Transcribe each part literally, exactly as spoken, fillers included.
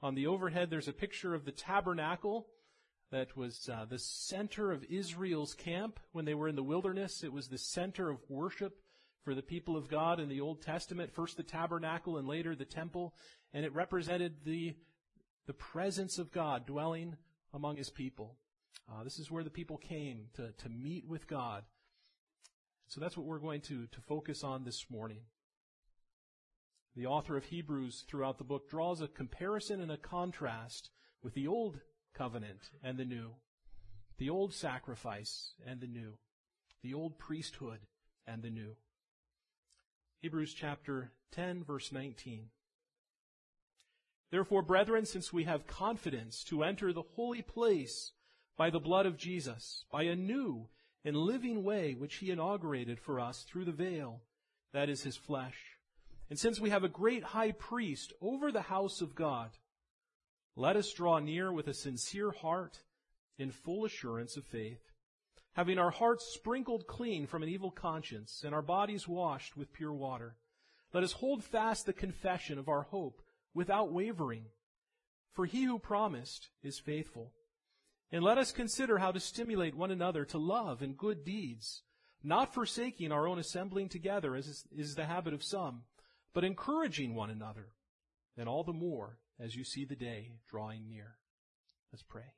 On the overhead, there's a picture of the tabernacle that was uh, the center of Israel's camp when they were in the wilderness. It was the center of worship for the people of God in the Old Testament, first the tabernacle and later the temple, and it represented the, the presence of God dwelling among His people. Uh, this is where the people came to, to meet with God. So that's what we're going to, to focus on this morning. The author of Hebrews throughout the book draws a comparison and a contrast with the Old Covenant and the New, the old sacrifice and the new, the old priesthood and the new. Hebrews chapter ten, verse nineteen. Therefore, brethren, since we have confidence to enter the holy place by the blood of Jesus, by a new and living way which He inaugurated for us through the veil, that is His flesh, and since we have a great high priest over the house of God, let us draw near with a sincere heart in full assurance of faith, having our hearts sprinkled clean from an evil conscience and our bodies washed with pure water. Let us hold fast the confession of our hope without wavering, for He who promised is faithful. And let us consider how to stimulate one another to love and good deeds, not forsaking our own assembling together as is the habit of some, but encouraging one another, and all the more as you see the day drawing near. Let's pray.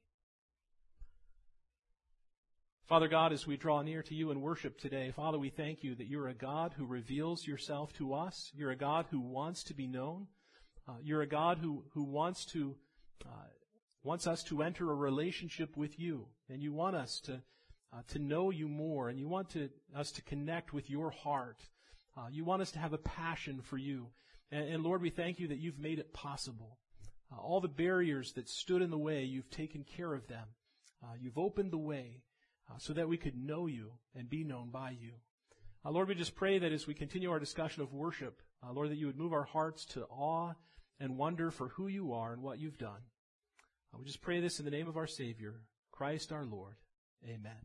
Father God, as we draw near to You in worship today, Father, we thank You that You're a God who reveals Yourself to us. You're a God who wants to be known. Uh, you're a God who, who wants to uh, wants us to enter a relationship with You, and You want us to uh, to know You more, and You want to, us to connect with Your heart. Uh, you want us to have a passion for You. And, and Lord, we thank You that You've made it possible. Uh, all the barriers that stood in the way, You've taken care of them. Uh, you've opened the way uh, so that we could know You and be known by You. Uh, Lord, we just pray that as we continue our discussion of worship, uh, Lord, that You would move our hearts to awe and wonder for who You are and what You've done. Uh, we just pray this in the name of our Savior, Christ our Lord. Amen.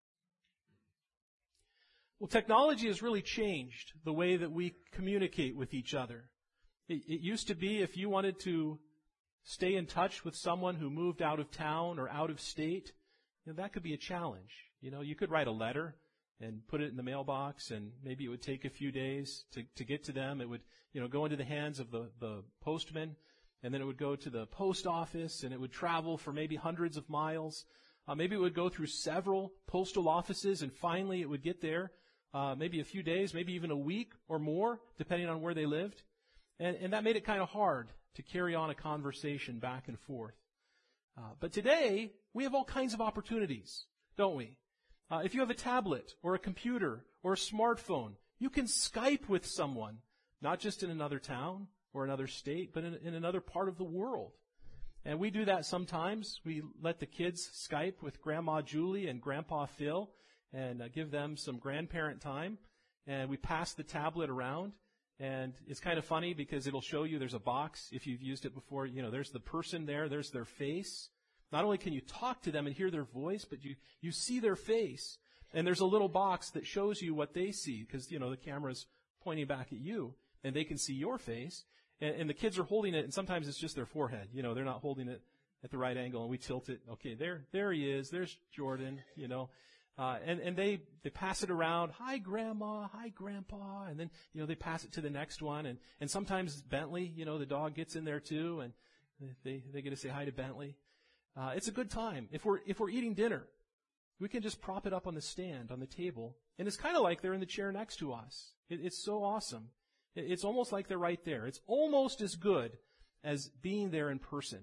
Well, technology has really changed the way that we communicate with each other. It, it used to be if you wanted to stay in touch with someone who moved out of town or out of state, you know, that could be a challenge. You know, you could write a letter and put it in the mailbox, and maybe it would take a few days to, to get to them. It would, you know, go into the hands of the, the postman, and then it would go to the post office, and it would travel for maybe hundreds of miles. Uh, maybe it would go through several postal offices, and finally it would get there. Uh, maybe a few days, maybe even a week or more, depending on where they lived. And, and that made it kind of hard to carry on a conversation back and forth. Uh, but today, we have all kinds of opportunities, don't we? Uh, if you have a tablet or a computer or a smartphone, you can Skype with someone, not just in another town or another state, but in, in another part of the world. And we do that sometimes. We let the kids Skype with Grandma Julie and Grandpa Phil, and uh, give them some grandparent time, and we pass the tablet around, and it's kind of funny because it'll show you there's a box, if you've used it before, you know, there's the person there, there's their face. Not only can you talk to them and hear their voice, but you, you see their face, and there's a little box that shows you what they see, because, you know, the camera's pointing back at you, and they can see your face, and, and the kids are holding it, and sometimes it's just their forehead, you know, they're not holding it at the right angle, and we tilt it, okay, there, there he is, there's Jordan, you know. Uh, and, and they, they pass it around, hi Grandma, hi Grandpa, and then, you know, they pass it to the next one, and, and sometimes Bentley, you know, the dog gets in there too, and they, they get to say hi to Bentley. Uh, it's a good time. If we're, if we're eating dinner, we can just prop it up on the stand, on the table, and it's kind of like they're in the chair next to us. It, it's so awesome. It, it's almost like they're right there. It's almost as good as being there in person,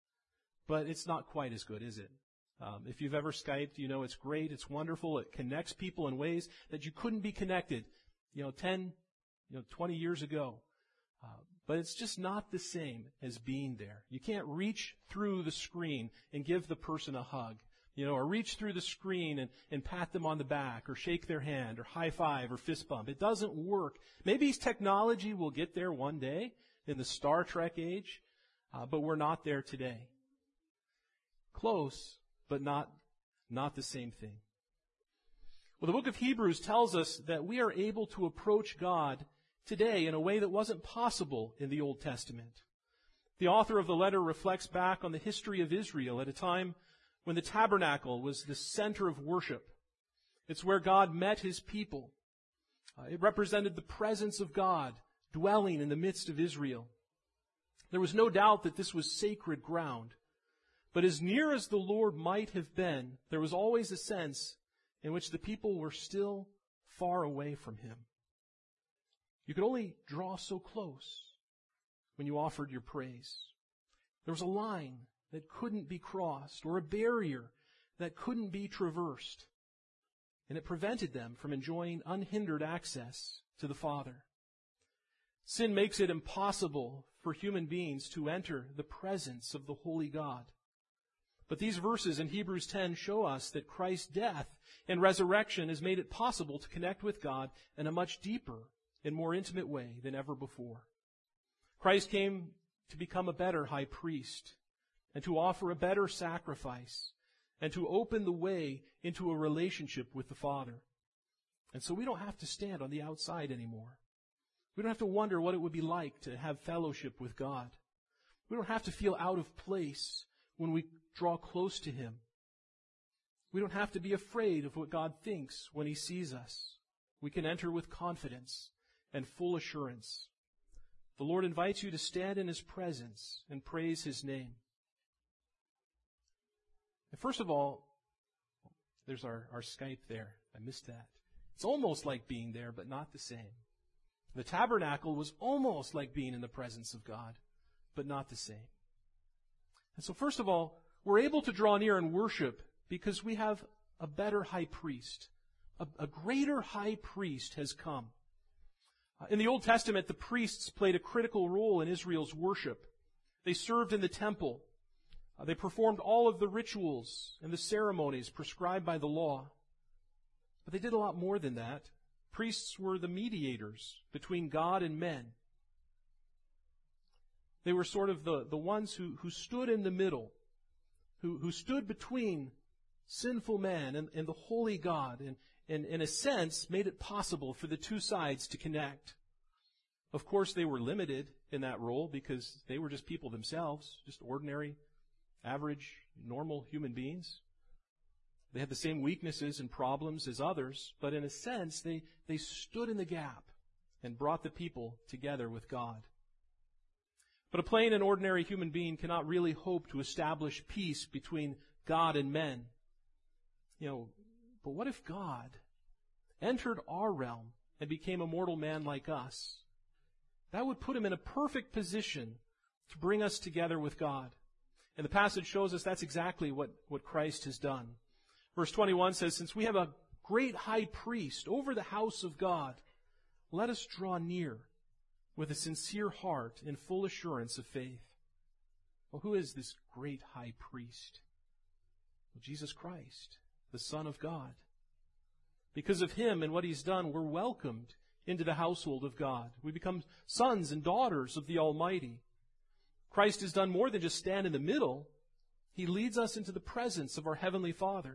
but it's not quite as good, is it? Um, if you've ever Skyped, you know it's great, it's wonderful, it connects people in ways that you couldn't be connected, you know, ten, you know, twenty years ago. Uh, but it's just not the same as being there. You can't reach through the screen and give the person a hug, you know, or reach through the screen and, and pat them on the back, or shake their hand, or high five, or fist bump. It doesn't work. Maybe technology will get there one day in the Star Trek age, uh, but we're not there today. Close, but not, not the same thing. Well, the book of Hebrews tells us that we are able to approach God today in a way that wasn't possible in the Old Testament. The author of the letter reflects back on the history of Israel at a time when the tabernacle was the center of worship. It's where God met his people. Uh, it represented the presence of God dwelling in the midst of Israel. There was no doubt that this was sacred ground. But as near as the Lord might have been, there was always a sense in which the people were still far away from him. You could only draw so close when you offered your praise. There was a line that couldn't be crossed, or a barrier that couldn't be traversed. And it prevented them from enjoying unhindered access to the Father. Sin makes it impossible for human beings to enter the presence of the holy God. But these verses in Hebrews ten show us that Christ's death and resurrection has made it possible to connect with God in a much deeper and more intimate way than ever before. Christ came to become a better high priest and to offer a better sacrifice and to open the way into a relationship with the Father. And so we don't have to stand on the outside anymore. We don't have to wonder what it would be like to have fellowship with God. We don't have to feel out of place when we draw close to him. We don't have to be afraid of what God thinks when he sees us. We can enter with confidence and full assurance. The Lord invites you to stand in his presence and praise his name. And first of all, there's our, our Skype there. I missed that. It's almost like being there, but not the same. The tabernacle was almost like being in the presence of God, but not the same. And so first of all, we're able to draw near and worship because we have a better high priest. A, a greater high priest has come. Uh, in the Old Testament, the priests played a critical role in Israel's worship. They served in the temple. Uh, they performed all of the rituals and the ceremonies prescribed by the law. But they did a lot more than that. Priests were the mediators between God and men. They were sort of the, the ones who, who stood in the middle, who, who stood between sinful man and, and the holy God, and, and in a sense made it possible for the two sides to connect. Of course, they were limited in that role because they were just people themselves, just ordinary, average, normal human beings. They had the same weaknesses and problems as others, but in a sense, they, they stood in the gap and brought the people together with God. But a plain and ordinary human being cannot really hope to establish peace between God and men. You know, but what if God entered our realm and became a mortal man like us? That would put him in a perfect position to bring us together with God. And the passage shows us that's exactly what, what Christ has done. Verse twenty-one says, since we have a great high priest over the house of God, let us draw near with a sincere heart and full assurance of faith. Well, who is this great high priest? Well, Jesus Christ, the Son of God. Because of him and what he's done, we're welcomed into the household of God. We become sons and daughters of the Almighty. Christ has done more than just stand in the middle. He leads us into the presence of our Heavenly Father.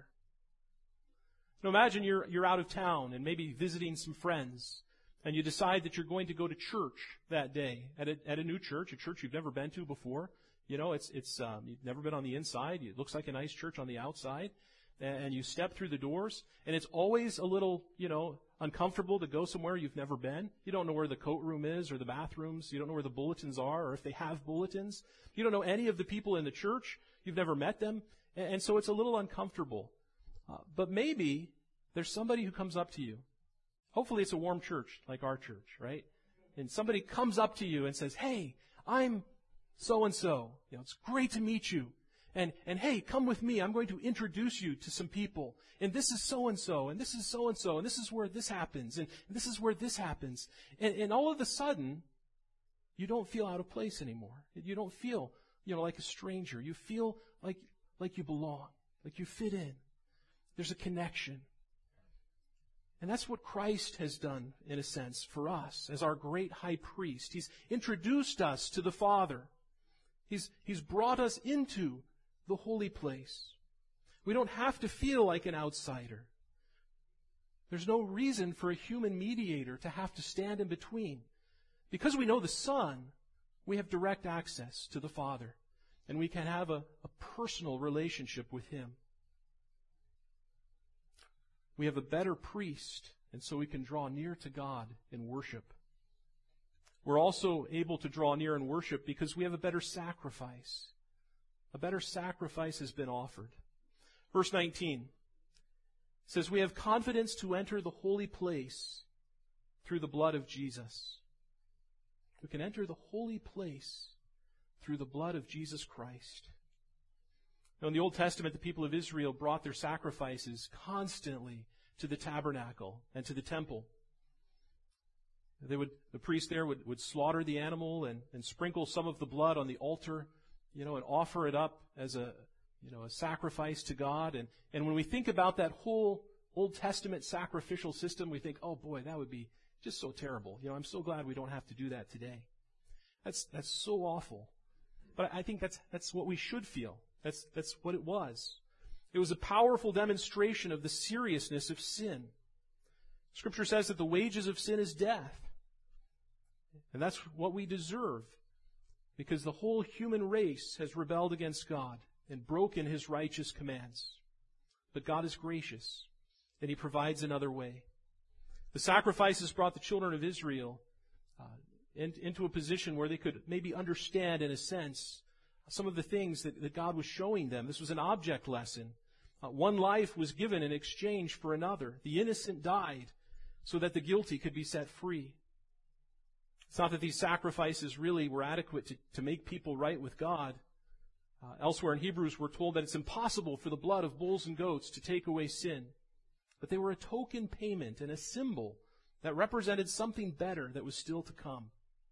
Now imagine you're, you're out of town and maybe visiting some friends, and you decide that you're going to go to church that day, at a, at a new church, a church you've never been to before. You know, it's, it's, um, you've never been on the inside. It looks like a nice church on the outside. And you step through the doors, and it's always a little, you know, uncomfortable to go somewhere you've never been. You don't know where the coat room is or the bathrooms. You don't know where the bulletins are or if they have bulletins. You don't know any of the people in the church. You've never met them. And, and so it's a little uncomfortable. Uh, but maybe there's somebody who comes up to you. Hopefully it's a warm church like our church, right? And somebody comes up to you and says, hey, I'm so-and-so. You know, it's great to meet you. And, and hey, come with me. I'm going to introduce you to some people. And this is so-and-so, and this is so-and-so, and this is where this happens, and this is where this happens. And, and all of a sudden, you don't feel out of place anymore. You don't feel, you know, like a stranger. You feel like, like you belong, like you fit in. There's a connection. And that's what Christ has done, in a sense, for us as our great high priest. He's introduced us to the Father. He's, he's brought us into the holy place. We don't have to feel like an outsider. There's no reason for a human mediator to have to stand in between. Because we know the Son, we have direct access to the Father, and we can have a, a personal relationship with Him. We have a better priest, and so we can draw near to God in worship. We're also able to draw near in worship because we have a better sacrifice. A better sacrifice has been offered. Verse nineteen says, we have confidence to enter the holy place through the blood of Jesus. We can enter the holy place through the blood of Jesus Christ. Now, in the Old Testament, the people of Israel brought their sacrifices constantly to the tabernacle and to the temple. They would, the priest there would, would slaughter the animal and, and sprinkle some of the blood on the altar, you know, and offer it up as a, you know, a sacrifice to God. And, and when we think about that whole Old Testament sacrificial system, we think, oh boy, that would be just so terrible. You know, I'm so glad we don't have to do that today. That's, that's so awful. But I think that's, that's what we should feel. That's, that's what it was. It was a powerful demonstration of the seriousness of sin. Scripture says that the wages of sin is death. And that's what we deserve, because the whole human race has rebelled against God and broken His righteous commands. But God is gracious, and He provides another way. The sacrifices brought the children of Israel uh, in, into a position where they could maybe understand, in a sense, some of the things that, that God was showing them. This was an object lesson. Uh, one life was given in exchange for another. The innocent died so that the guilty could be set free. It's not that these sacrifices really were adequate to, to make people right with God. Uh, elsewhere in Hebrews, we're told that it's impossible for the blood of bulls and goats to take away sin. But they were a token payment and a symbol that represented something better that was still to come.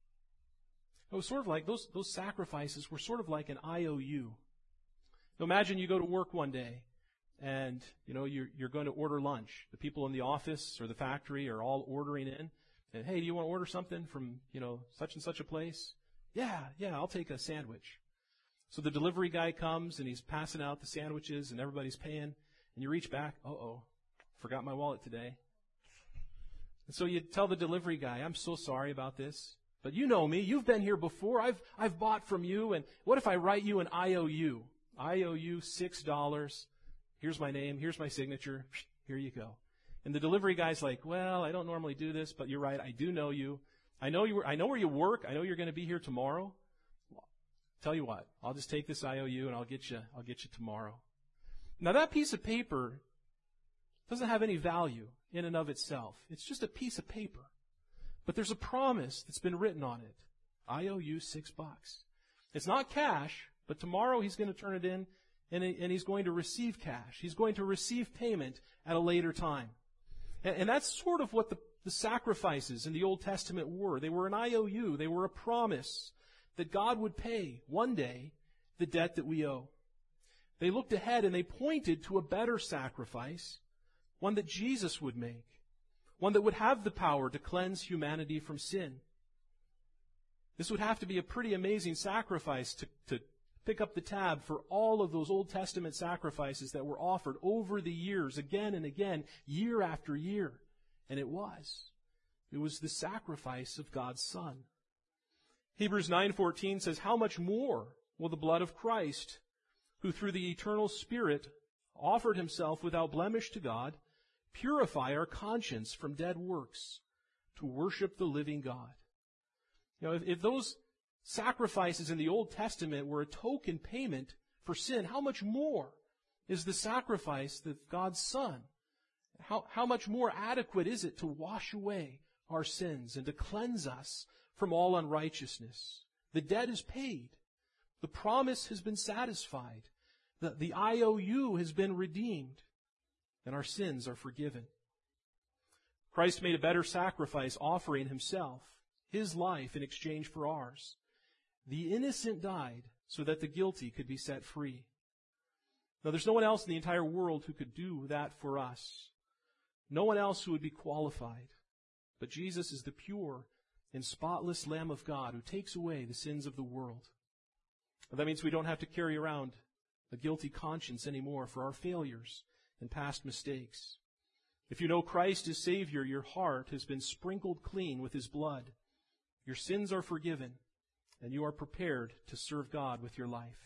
It was sort of like, those, those sacrifices were sort of like an I O U. Now imagine you go to work one day and, you know, you're, you're going to order lunch. The people in the office or the factory are all ordering in. And, hey, do you want to order something from, you know, such and such a place? Yeah, yeah, I'll take a sandwich. So the delivery guy comes and he's passing out the sandwiches and everybody's paying. And you reach back, uh-oh, forgot my wallet today. And so you tell the delivery guy, I'm so sorry about this. But you know me, you've been here before, I've I've bought from you, and what if I write you an I O U? I owe you six dollars. Here's my name, here's my signature, here you go. And the delivery guy's like, well, I don't normally do this, but you're right, I do know you. I know you. I know where you work. I know you're going to be here tomorrow. Tell you what, I'll just take this I O U and I'll get you. I'll get you tomorrow. Now that piece of paper doesn't have any value in and of itself. It's just a piece of paper, but there's a promise that's been written on it. I owe you six bucks. It's not cash, but tomorrow he's going to turn it in, and and he's going to receive cash. He's going to receive payment at a later time. And that's sort of what the, the sacrifices in the Old Testament were. They were an I O U. They were a promise that God would pay one day the debt that we owe. They looked ahead and they pointed to a better sacrifice, one that Jesus would make, one that would have the power to cleanse humanity from sin. This would have to be a pretty amazing sacrifice to, to pick up the tab for all of those Old Testament sacrifices that were offered over the years, again and again, year after year. And it was. It was the sacrifice of God's Son. Hebrews nine fourteen says, how much more will the blood of Christ, who through the eternal Spirit offered himself without blemish to God, purify our conscience from dead works to worship the living God? You know, if, if those sacrifices in the Old Testament were a token payment for sin, how much more is the sacrifice of God's Son? How, how much more adequate is it to wash away our sins and to cleanse us from all unrighteousness? The debt is paid. The promise has been satisfied. The, the I O U has been redeemed, and our sins are forgiven. Christ made a better sacrifice, offering himself, his life in exchange for ours. The innocent died so that the guilty could be set free. Now, there's no one else in the entire world who could do that for us. No one else who would be qualified. But Jesus is the pure and spotless Lamb of God who takes away the sins of the world. And that means we don't have to carry around a guilty conscience anymore for our failures and past mistakes. If you know Christ as Savior, your heart has been sprinkled clean with His blood. Your sins are forgiven, and you are prepared to serve God with your life.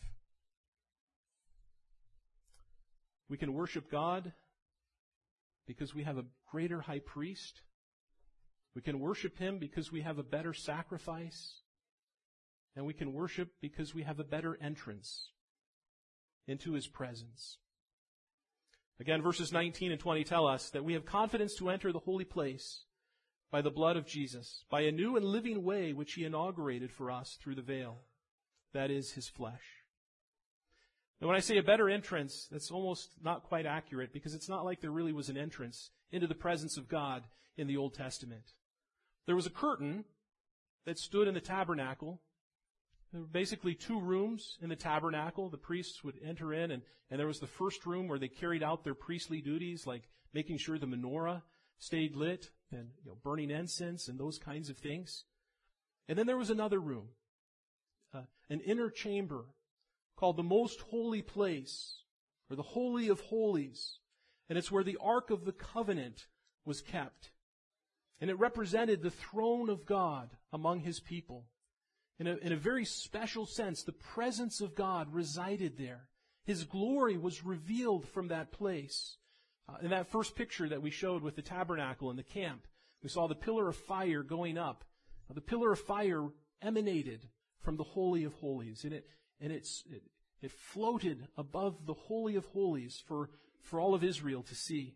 We can worship God because we have a greater high priest. We can worship Him because we have a better sacrifice. And we can worship because we have a better entrance into His presence. Again, verses nineteen and twenty tell us that we have confidence to enter the holy place by the blood of Jesus, by a new and living way which He inaugurated for us through the veil, that is, His flesh. Now, when I say a better entrance, that's almost not quite accurate, because it's not like there really was an entrance into the presence of God in the Old Testament. There was a curtain that stood in the tabernacle. There were basically two rooms in the tabernacle. The priests would enter in, and, and there was the first room where they carried out their priestly duties, like making sure the menorah stayed lit and you know, burning incense and those kinds of things. And then there was another room, uh, an inner chamber called the Most Holy Place, or the Holy of Holies. And it's where the Ark of the Covenant was kept. And it represented the throne of God among His people. In a, in a very special sense, the presence of God resided there. His glory was revealed from that place. Uh, in that first picture that we showed with the tabernacle and the camp, we saw the pillar of fire going up. Uh, the pillar of fire emanated from the Holy of Holies, and it and it's it, it floated above the Holy of Holies for, for all of Israel to see.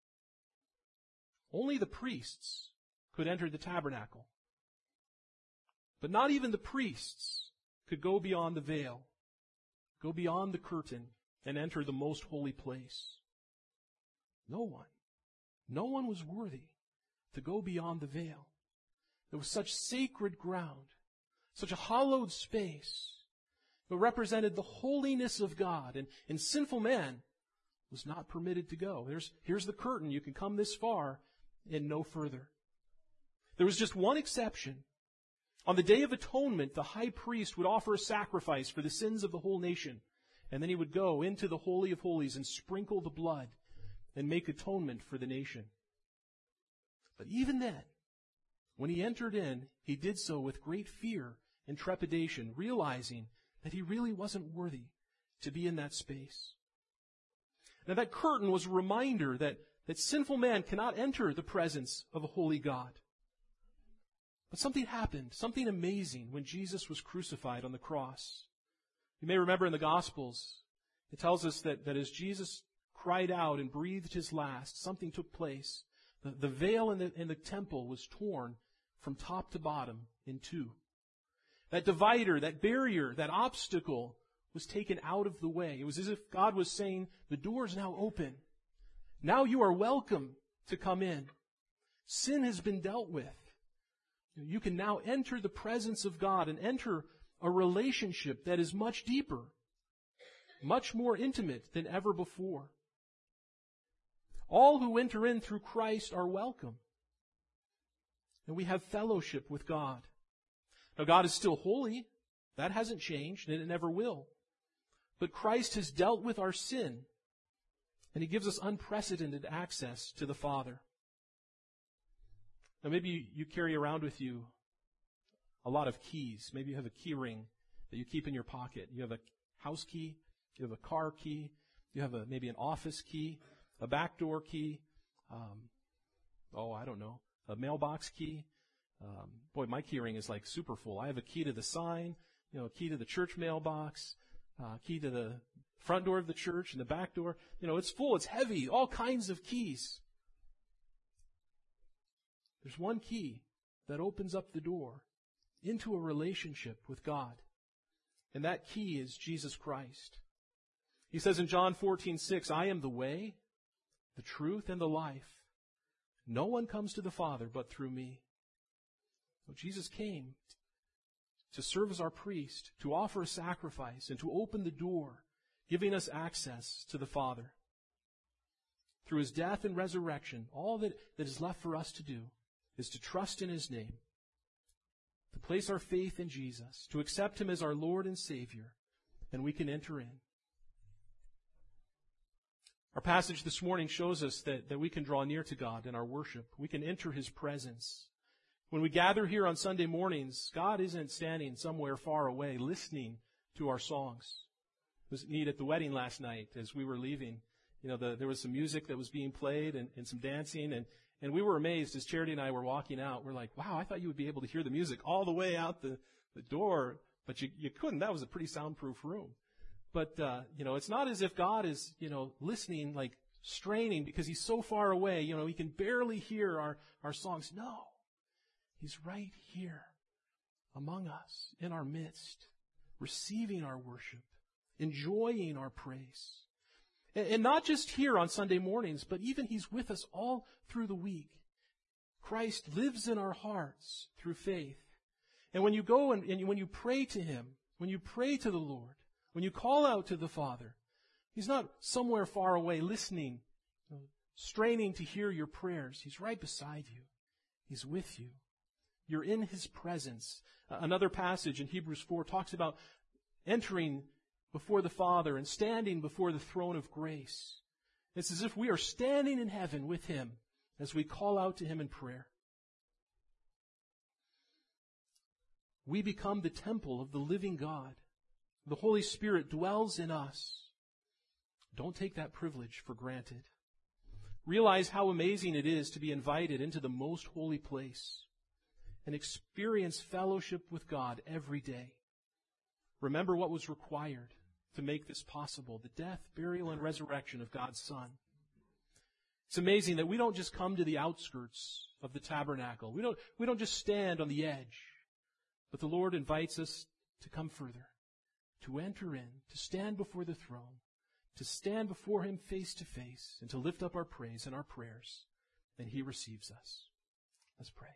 Only the priests could enter the tabernacle. But not even the priests could go beyond the veil, go beyond the curtain, and enter the most holy place. No one, no one was worthy to go beyond the veil. There was such sacred ground, such a hallowed space. It represented the holiness of God, and, and sinful man was not permitted to go. There's, here's the curtain. You can come this far and no further. There was just one exception. On the Day of Atonement, the high priest would offer a sacrifice for the sins of the whole nation, and then he would go into the Holy of Holies and sprinkle the blood and make atonement for the nation. But even then, when he entered in, he did so with great fear and trepidation, realizing that he really wasn't worthy to be in that space. Now that curtain was a reminder that, that sinful man cannot enter the presence of a holy God. But something happened, something amazing, when Jesus was crucified on the cross. You may remember in the Gospels, it tells us that, that as Jesus cried out and breathed his last, something took place. The, the veil in the, in the temple was torn from top to bottom in two. That divider, that barrier, that obstacle was taken out of the way. It was as if God was saying, the door is now open. Now you are welcome to come in. Sin has been dealt with. You can now enter the presence of God and enter a relationship that is much deeper, much more intimate than ever before. All who enter in through Christ are welcome. And we have fellowship with God. Now, God is still holy. That hasn't changed, and it never will. But Christ has dealt with our sin, and He gives us unprecedented access to the Father. Now, maybe you carry around with you a lot of keys. Maybe you have a key ring that you keep in your pocket. You have a house key, you have a car key, you have a maybe an office key, a backdoor key, um, oh, I don't know, a mailbox key. Um, boy, my key ring is like super full. I have a key to the sign, you know, a key to the church mailbox, uh, key to the front door of the church and the back door. You know, it's full, it's heavy, all kinds of keys. There's one key that opens up the door into a relationship with God. And that key is Jesus Christ. He says in John fourteen six, I am the way, the truth, and the life. No one comes to the Father but through me. Well, Jesus came to serve as our priest, to offer a sacrifice, and to open the door, giving us access to the Father. Through His death and resurrection, all that, that is left for us to do is to trust in His name, to place our faith in Jesus, to accept Him as our Lord and Savior, and we can enter in. Our passage this morning shows us that, that we can draw near to God in our worship. We can enter His presence. When we gather here on Sunday mornings, God isn't standing somewhere far away listening to our songs. It was neat at the wedding last night as we were leaving. You know, the, there was some music that was being played and, and some dancing, and, and we were amazed as Charity and I were walking out. We're like, wow, I thought you would be able to hear the music all the way out the, the door, but you, you couldn't. That was a pretty soundproof room. But, uh, you know, it's not as if God is, you know, listening, like straining because he's so far away, you know, he can barely hear our, our songs. No, he's right here among us, in our midst, receiving our worship, enjoying our praise. And, and not just here on Sunday mornings, but even he's with us all through the week. Christ lives in our hearts through faith. And when you go and, and when you pray to him, when you pray to the Lord, when you call out to the Father, he's not somewhere far away listening, straining to hear your prayers. He's right beside you. He's with you. You're in his presence. Uh, another passage in Hebrews four talks about entering before the Father and standing before the throne of grace. It's as if we are standing in heaven with him as we call out to him in prayer. We become the temple of the living God. The Holy Spirit dwells in us. Don't take that privilege for granted. Realize how amazing it is to be invited into the most holy place and experience fellowship with God every day. Remember what was required to make this possible, the death, burial, and resurrection of God's Son. It's amazing that we don't just come to the outskirts of the tabernacle. We don't, we don't just stand on the edge, but the Lord invites us to come further, to enter in, to stand before the throne, to stand before him face to face, and to lift up our praise and our prayers, and he receives us. Let's pray.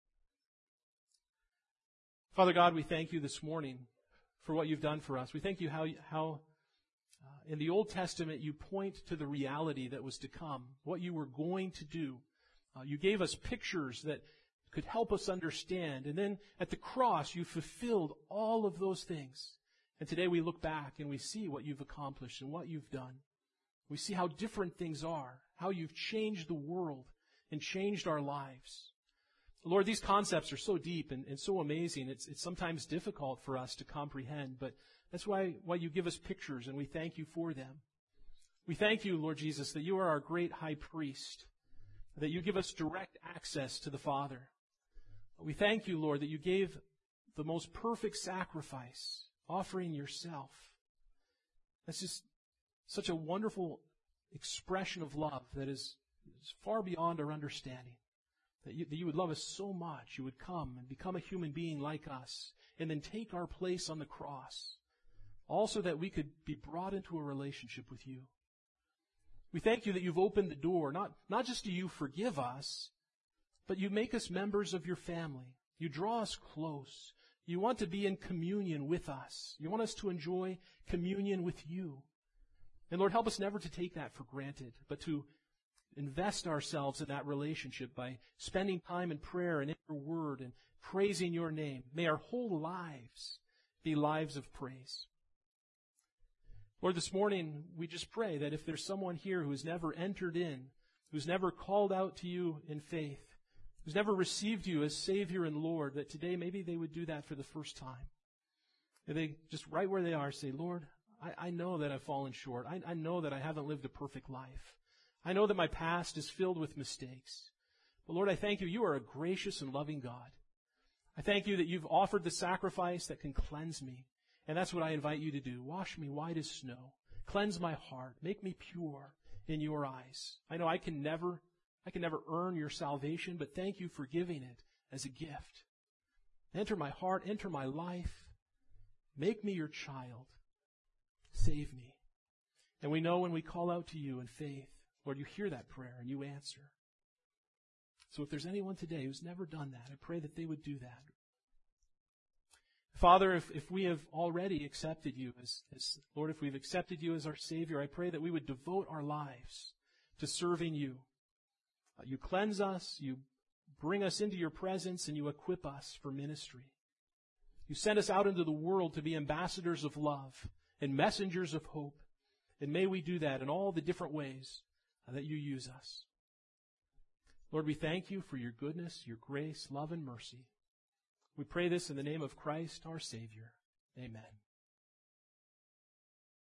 Father God, we thank you this morning for what you've done for us. We thank you how, how uh, in the Old Testament you point to the reality that was to come, what you were going to do. Uh, you gave us pictures that could help us understand. And then at the cross, you fulfilled all of those things. And today we look back and we see what you've accomplished and what you've done. We see how different things are, how you've changed the world and changed our lives. Lord, these concepts are so deep and, and so amazing. It's, it's sometimes difficult for us to comprehend, but that's why, why you give us pictures, and we thank you for them. We thank you, Lord Jesus, that you are our great high priest, that you give us direct access to the Father. We thank you, Lord, that you gave the most perfect sacrifice, offering yourself. That's just such a wonderful expression of love that is, is far beyond our understanding. That you, that you would love us so much, you would come and become a human being like us, and then take our place on the cross, also that we could be brought into a relationship with you. We thank you that you've opened the door, not, not just do you forgive us, but you make us members of your family. You draw us close. You want to be in communion with us. You want us to enjoy communion with you. And Lord, help us never to take that for granted, but to invest ourselves in that relationship by spending time in prayer and in your word and praising your name. May our whole lives be lives of praise. Lord, this morning we just pray that if there's someone here who has never entered in, who's never called out to you in faith, who's never received you as Savior and Lord, that today maybe they would do that for the first time. And they just right where they are say, Lord, I, I know that I've fallen short. I, I know that I haven't lived a perfect life. I know that my past is filled with mistakes. But Lord, I thank you. You are a gracious and loving God. I thank you that you've offered the sacrifice that can cleanse me. And that's what I invite you to do. Wash me white as snow. Cleanse my heart. Make me pure in your eyes. I know I can never, I can never earn your salvation, but thank you for giving it as a gift. Enter my heart. Enter my life. Make me your child. Save me. And we know when we call out to you in faith, Lord, you hear that prayer and you answer. So if there's anyone today who's never done that, I pray that they would do that. Father, if, if we have already accepted you as, as, Lord, if we've accepted you as our Savior, I pray that we would devote our lives to serving you. Uh, you cleanse us, you bring us into your presence, and you equip us for ministry. You send us out into the world to be ambassadors of love and messengers of hope. And may we do that in all the different ways that you use us. Lord, we thank you for your goodness, your grace, love, and mercy. We pray this in the name of Christ, our Savior. Amen.